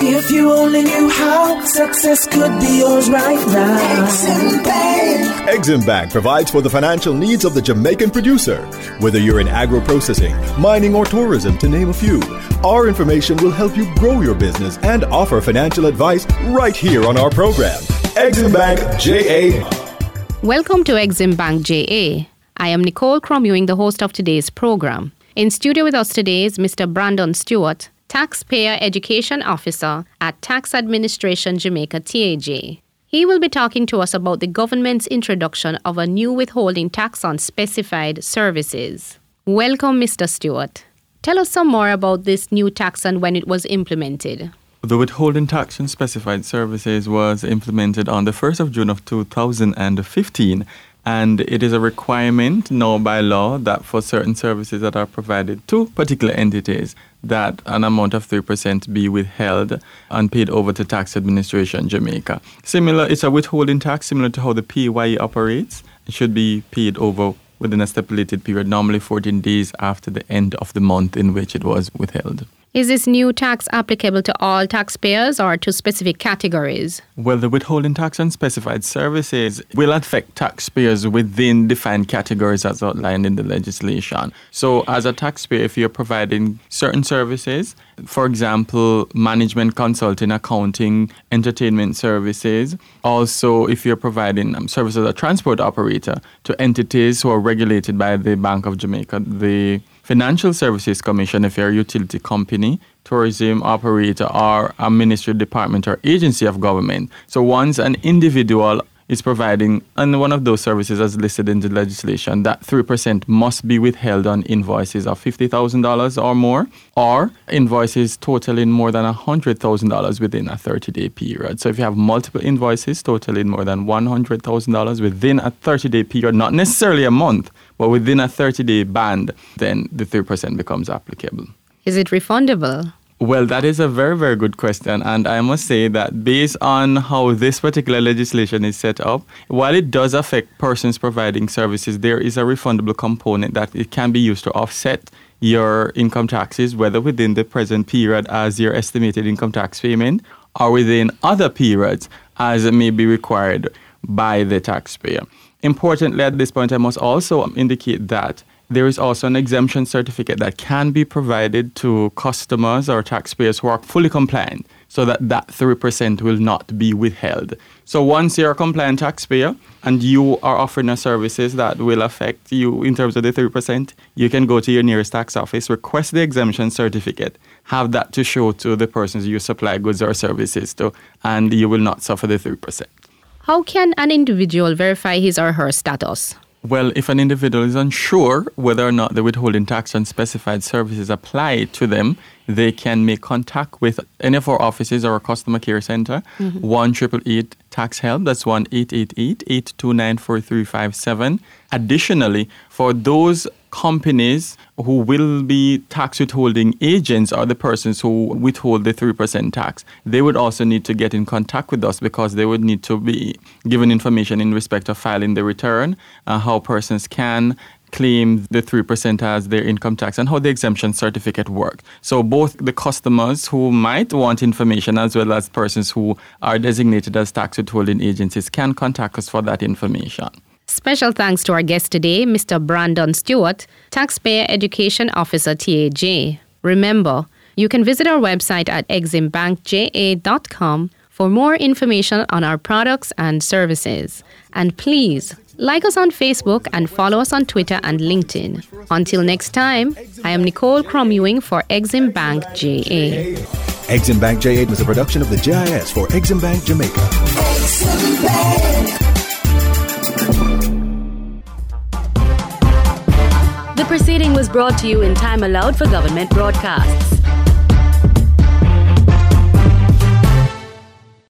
If you only knew how success could be yours right now. Exim Bank. Exim Bank provides for the financial needs of the Jamaican producer. Whether you're in agro-processing, mining, or tourism, to name a few, our information will help you grow your business and offer financial advice right here on our program. Exim Bank JA. Welcome to Exim Bank JA. I am Nicole Cromewing, the host of today's program. In studio with us today is Mr. Brandon Stewart, Taxpayer Education Officer at Tax Administration Jamaica TAJ. He will be talking to us about the government's introduction of a new withholding tax on specified services. Welcome, Mr. Stewart. Tell us some more about this new tax and when it was implemented. The withholding tax on specified services was implemented on the 1st of June of 2015. And it is a requirement now by law that for certain services that are provided to particular entities, that an amount of 3% be withheld and paid over to Tax Administration Jamaica. It's a withholding tax similar to how the PAYE operates. It should be paid over within a stipulated period, normally 14 days after the end of the month in which it was withheld. Is this new tax applicable to all taxpayers or to specific categories? Well, the withholding tax on specified services will affect taxpayers within defined categories as outlined in the legislation. So as a taxpayer, if you're providing certain services, for example, management, consulting, accounting, entertainment services, also if you're providing services as a transport operator to entities who are regulated by the Bank of Jamaica, the Financial Services Commission, if you're a utility company, tourism operator, or a ministry, department, or agency of government. So once an individual is providing and one of those services as listed in the legislation, that 3% must be withheld on invoices of $50,000 or more, or invoices totaling more than $100,000 within a 30-day period. So if you have multiple invoices totaling more than $100,000 within a 30-day period, not necessarily a month, but within a 30-day band, then the 3% becomes applicable. Is it refundable? Well, that is a very, very good question. And I must say that based on how this particular legislation is set up, while it does affect persons providing services, there is a refundable component that it can be used to offset your income taxes, whether within the present period as your estimated income tax payment or within other periods as it may be required by the taxpayer. Importantly, at this point, I must also indicate that there is also an exemption certificate that can be provided to customers or taxpayers who are fully compliant so that 3% will not be withheld. So once you're a compliant taxpayer and you are offering services that will affect you in terms of the 3%, you can go to your nearest tax office, request the exemption certificate, have that to show to the persons you supply goods or services to, and you will not suffer the 3%. How can an individual verify his or her status? Well, if an individual is unsure whether or not the withholding tax on specified services apply to them, they can make contact with any of our offices or our customer care center, 1-888-TAX-HELP. That's 1-888-829-4357. Additionally, for those companies who will be tax withholding agents or the persons who withhold the 3% tax, they would also need to get in contact with us because they would need to be given information in respect of filing the return, how persons can claim the 3% as their income tax and how the exemption certificate works. So both the customers who might want information as well as persons who are designated as tax withholding agencies can contact us for that information. Special thanks to our guest today, Mr. Brandon Stewart, Taxpayer Education Officer TAJ. Remember, you can visit our website at eximbankja.com for more information on our products and services. And please, like us on Facebook and follow us on Twitter and LinkedIn. Until next time, I am Nicole Cromewing for Exim Bank JA. Exim Bank JA was a production of the GIS for Exim Bank Jamaica. Exim Bank. The proceeding was brought to you in time allowed for government broadcasts.